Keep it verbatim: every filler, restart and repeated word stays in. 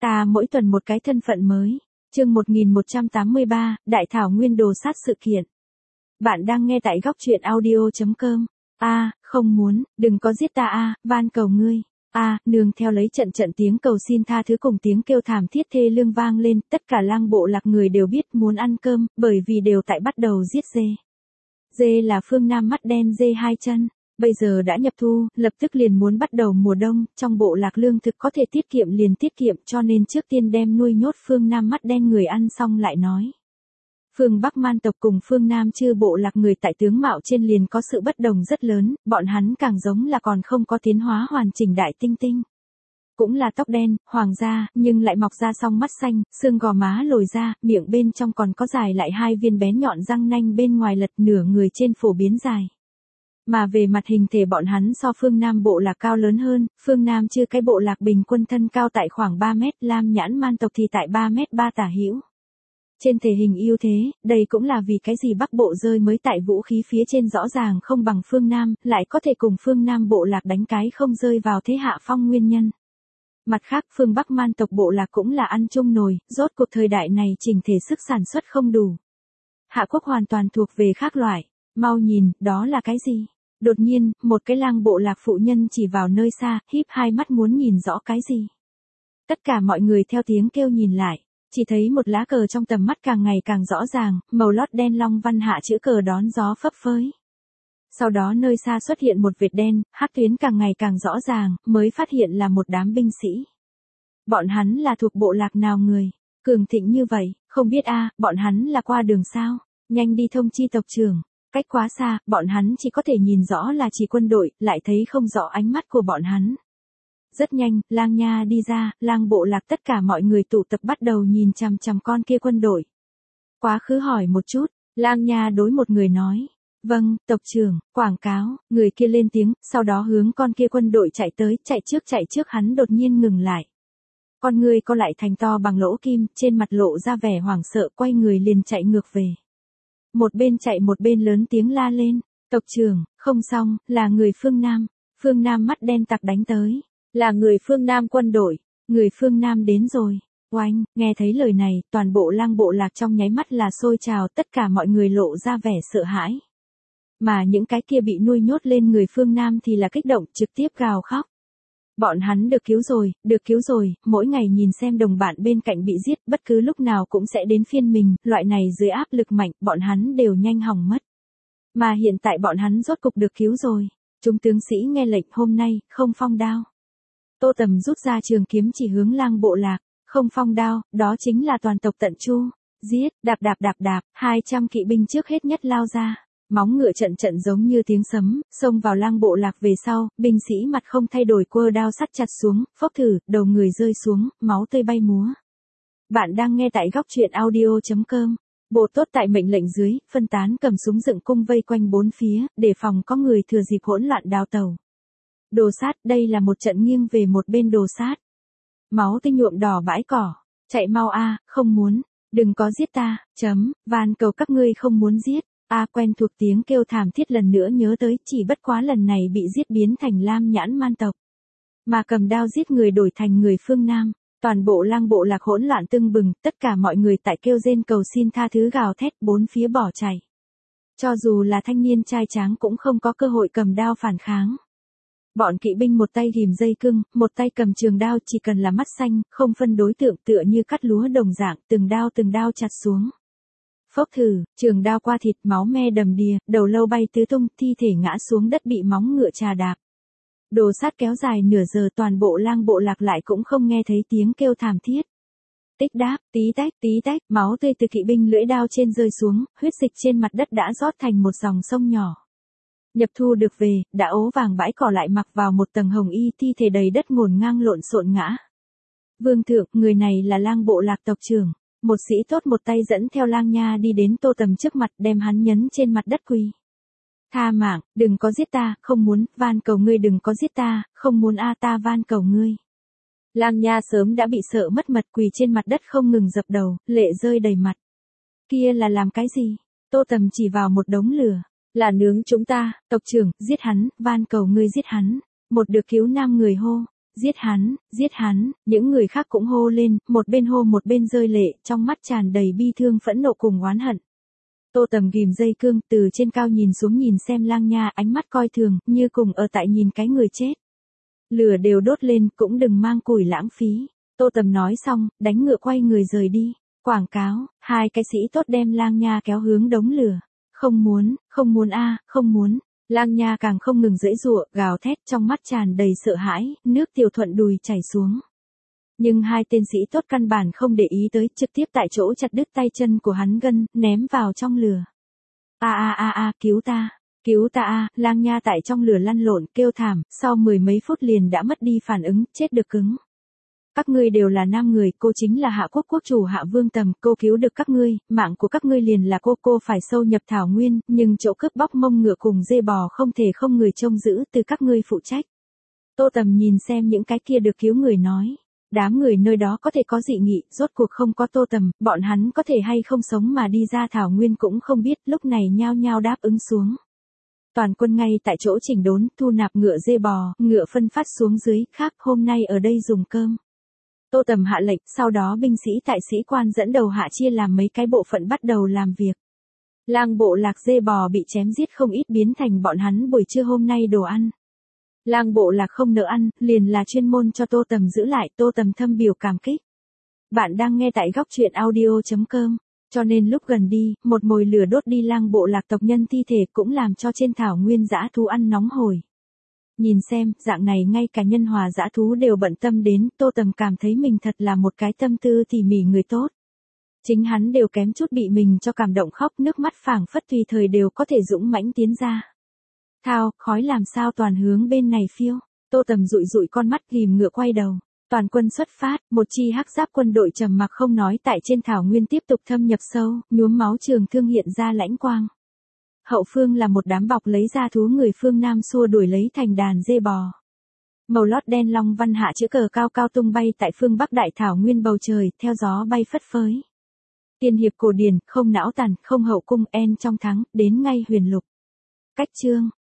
Ta mỗi tuần một cái thân phận mới. Chương một nghìn một trăm tám mươi ba, Đại Thảo Nguyên đồ sát sự kiện. Bạn đang nghe tại góc truyện audio chấm com. A, không muốn, đừng có giết ta a, van cầu ngươi. A, nương theo lấy trận trận tiếng cầu xin tha thứ cùng tiếng kêu thảm thiết thê lương vang lên, tất cả lang bộ lạc người đều biết muốn ăn cơm, bởi vì đều tại bắt đầu giết dê. Dê là phương Nam mắt đen dê hai chân. Bây giờ đã nhập thu, lập tức liền muốn bắt đầu mùa đông, trong bộ lạc lương thực có thể tiết kiệm liền tiết kiệm cho nên trước tiên đem nuôi nhốt phương Nam mắt đen người ăn xong lại nói. Phương Bắc Man tộc cùng phương Nam chư bộ lạc người tại tướng mạo trên liền có sự bất đồng rất lớn, bọn hắn càng giống là còn không có tiến hóa hoàn chỉnh đại tinh tinh. Cũng là tóc đen, hoàng gia, nhưng lại mọc ra song mắt xanh, xương gò má lồi ra, miệng bên trong còn có dài lại hai viên bén nhọn răng nanh bên ngoài lật nửa người trên phổ biến dài. Mà về mặt hình thể bọn hắn so phương Nam bộ lạc cao lớn hơn, phương Nam chưa cái bộ lạc bình quân thân cao tại khoảng ba mét, Lam Nhãn Man tộc thì tại ba mét ba tả hữu. Trên thể hình ưu thế, đây cũng là vì cái gì Bắc bộ rơi mới tại vũ khí phía trên rõ ràng không bằng phương Nam, lại có thể cùng phương Nam bộ lạc đánh cái không rơi vào thế hạ phong nguyên nhân. Mặt khác phương Bắc Man tộc bộ lạc cũng là ăn chung nồi, rốt cuộc thời đại này chỉnh thể sức sản xuất không đủ. Hạ quốc hoàn toàn thuộc về khác loại, mau nhìn, đó là cái gì? Đột nhiên, một cái lang bộ lạc phụ nhân chỉ vào nơi xa, híp hai mắt muốn nhìn rõ cái gì. Tất cả mọi người theo tiếng kêu nhìn lại, chỉ thấy một lá cờ trong tầm mắt càng ngày càng rõ ràng, màu lót đen long văn hạ chữ cờ đón gió phấp phới. Sau đó nơi xa xuất hiện một vệt đen, hắc tuyến càng ngày càng rõ ràng, mới phát hiện là một đám binh sĩ. Bọn hắn là thuộc bộ lạc nào người? Cường thịnh như vậy, không biết a, bọn hắn là qua đường sao? Nhanh đi thông chi tộc trưởng. Cách quá xa, bọn hắn chỉ có thể nhìn rõ là chỉ quân đội, lại thấy không rõ ánh mắt của bọn hắn. Rất nhanh, lang nha đi ra, lang bộ lạc tất cả mọi người tụ tập bắt đầu nhìn chằm chằm con kia quân đội. Quá khứ hỏi một chút, lang nha đối một người nói. Vâng, tộc trưởng, quảng cáo, người kia lên tiếng, sau đó hướng con kia quân đội chạy tới, chạy trước chạy trước hắn đột nhiên ngừng lại. Con người co lại thành to bằng lỗ kim, trên mặt lộ ra vẻ hoảng sợ quay người liền chạy ngược về. Một bên chạy một bên lớn tiếng la lên, tộc trưởng, không xong, là người phương Nam, phương Nam mắt đen tặc đánh tới, là người phương Nam quân đội, người phương Nam đến rồi, oanh, nghe thấy lời này, toàn bộ lang bộ lạc trong nháy mắt là sôi trào, tất cả mọi người lộ ra vẻ sợ hãi. Mà những cái kia bị nuôi nhốt lên người phương Nam thì là kích động trực tiếp gào khóc. Bọn hắn được cứu rồi, được cứu rồi, mỗi ngày nhìn xem đồng bạn bên cạnh bị giết, bất cứ lúc nào cũng sẽ đến phiên mình, loại này dưới áp lực mạnh, bọn hắn đều nhanh hỏng mất. Mà hiện tại bọn hắn rốt cục được cứu rồi. Chúng tướng sĩ nghe lệnh hôm nay, không phong đao. Tô Tầm rút ra trường kiếm chỉ hướng lang bộ lạc, không phong đao, đó chính là toàn tộc tận chu. Giết, đạp đạp đạp đạp, hai trăm kỵ binh trước hết nhất lao ra. Móng ngựa trận trận giống như tiếng sấm, xông vào lang bộ lạc về sau, binh sĩ mặt không thay đổi quơ đao sắt chặt xuống, phốc thử, đầu người rơi xuống, máu tươi bay múa. Bạn đang nghe tại góc truyện audio chấm com. Bộ tốt tại mệnh lệnh dưới, phân tán cầm súng dựng cung vây quanh bốn phía, để phòng có người thừa dịp hỗn loạn đào tẩu. Đồ sát, đây là một trận nghiêng về một bên đồ sát. Máu tươi nhuộm đỏ bãi cỏ, chạy mau a, không muốn, đừng có giết ta, chấm, van cầu các ngươi không muốn giết. A quen thuộc tiếng kêu thảm thiết lần nữa nhớ tới, chỉ bất quá lần này bị giết biến thành Lam Nhãn Man tộc. Mà cầm đao giết người đổi thành người phương Nam, toàn bộ lang bộ lạc hỗn loạn tưng bừng, tất cả mọi người tại kêu rên cầu xin tha thứ gào thét bốn phía bỏ chạy. Cho dù là thanh niên trai tráng cũng không có cơ hội cầm đao phản kháng. Bọn kỵ binh một tay ghìm dây cưng, một tay cầm trường đao chỉ cần là mắt xanh, không phân đối tượng tựa như cắt lúa đồng dạng, từng đao từng đao chặt xuống. Phốc thử, trường đao qua thịt máu me đầm đìa, đầu lâu bay tứ tung, thi thể ngã xuống đất bị móng ngựa trà đạp. Đồ sát kéo dài nửa giờ toàn bộ lang bộ lạc lại cũng không nghe thấy tiếng kêu thảm thiết. Tích đáp, tí tách, tí tách, máu tươi từ kỵ binh lưỡi đao trên rơi xuống, huyết dịch trên mặt đất đã rót thành một dòng sông nhỏ. Nhập thu được về, đã ố vàng bãi cỏ lại mặc vào một tầng hồng y, thi thể đầy đất ngổn ngang lộn xộn ngã. Vương thượng, người này là lang bộ lạc tộc trưởng. Một sĩ tốt một tay dẫn theo lang nha đi đến Tô Tầm trước mặt đem hắn nhấn trên mặt đất quỳ. Tha mạng, đừng có giết ta, không muốn, van cầu ngươi đừng có giết ta, không muốn a ta van cầu ngươi. Lang nha sớm đã bị sợ mất mật quỳ trên mặt đất không ngừng dập đầu, lệ rơi đầy mặt. Kia là làm cái gì? Tô Tầm chỉ vào một đống lửa. Là nướng chúng ta, tộc trưởng, giết hắn, van cầu ngươi giết hắn. Một được cứu nam người hô. giết hắn, giết hắn, những người khác cũng hô lên, một bên hô một bên rơi lệ, trong mắt tràn đầy bi thương phẫn nộ cùng oán hận. Tô Tầm ghim dây cương, từ trên cao nhìn xuống nhìn xem Lang Nha, ánh mắt coi thường, như cùng ở tại nhìn cái người chết. Lửa đều đốt lên, cũng đừng mang củi lãng phí. Tô Tầm nói xong, đánh ngựa quay người rời đi. Quảng cáo, hai cái sĩ tốt đem Lang Nha kéo hướng đống lửa. Không muốn, không muốn a, không muốn. Lang Nha càng không ngừng giãy giụa, gào thét, trong mắt tràn đầy sợ hãi, nước tiểu thuận đùi chảy xuống. Nhưng hai tên sĩ tốt căn bản không để ý tới, trực tiếp tại chỗ chặt đứt tay chân của hắn gân, ném vào trong lửa. A a a a, cứu ta, cứu ta a, Lang Nha tại trong lửa lăn lộn, kêu thảm, sau mười mấy phút liền đã mất đi phản ứng, chết được cứng. Các ngươi đều là nam người, cô chính là Hạ Quốc quốc chủ Hạ Vương Tầm, cô cứu được các ngươi, mạng của các ngươi liền là cô, cô phải sâu nhập thảo nguyên, nhưng chỗ cướp bóc mông ngựa cùng dê bò không thể không người trông giữ, từ các ngươi phụ trách. Tô Tầm nhìn xem những cái kia được cứu người nói. Đám người nơi đó có thể có dị nghị, rốt cuộc không có Tô Tầm, bọn hắn có thể hay không sống mà đi ra thảo nguyên cũng không biết, lúc này nhao nhao đáp ứng xuống. Toàn quân ngay tại chỗ chỉnh đốn, thu nạp ngựa dê bò, ngựa phân phát xuống dưới, khác hôm nay ở đây dùng cơm. Tô Tầm hạ lệnh, sau đó binh sĩ tại sĩ quan dẫn đầu hạ chia làm mấy cái bộ phận bắt đầu làm việc. Lang bộ lạc dê bò bị chém giết không ít biến thành bọn hắn buổi trưa hôm nay đồ ăn. Lang bộ lạc không nỡ ăn, liền là chuyên môn cho Tô Tầm giữ lại, Tô Tầm thâm biểu cảm kích. Bạn đang nghe tại góc truyện audio chấm com, cho nên lúc gần đi, một mồi lửa đốt đi lang bộ lạc tộc nhân thi thể cũng làm cho trên thảo nguyên dã thú ăn nóng hổi. Nhìn xem, dạng này ngay cả nhân hòa dã thú đều bận tâm đến, Tô Tầm cảm thấy mình thật là một cái tâm tư tỉ mỉ người tốt. Chính hắn đều kém chút bị mình cho cảm động khóc, nước mắt phảng phất tùy thời đều có thể dũng mãnh tiến ra. Thao, khói làm sao toàn hướng bên này phiêu. Tô Tầm dụi dụi con mắt ghim ngựa quay đầu. Toàn quân xuất phát, một chi hắc giáp quân đội trầm mặc không nói tại trên thảo nguyên tiếp tục thâm nhập sâu, nhuốm máu trường thương hiện ra lãnh quang. Hậu phương là một đám bọc lấy ra thú người phương Nam xua đuổi lấy thành đàn dê bò. Màu lót đen long văn hạ chữ cờ cao cao tung bay tại phương Bắc đại thảo nguyên bầu trời, theo gió bay phất phới. Tiên hiệp cổ điển, không não tàn, không hậu cung, en trong thắng, đến ngay huyền lục. Cách chương.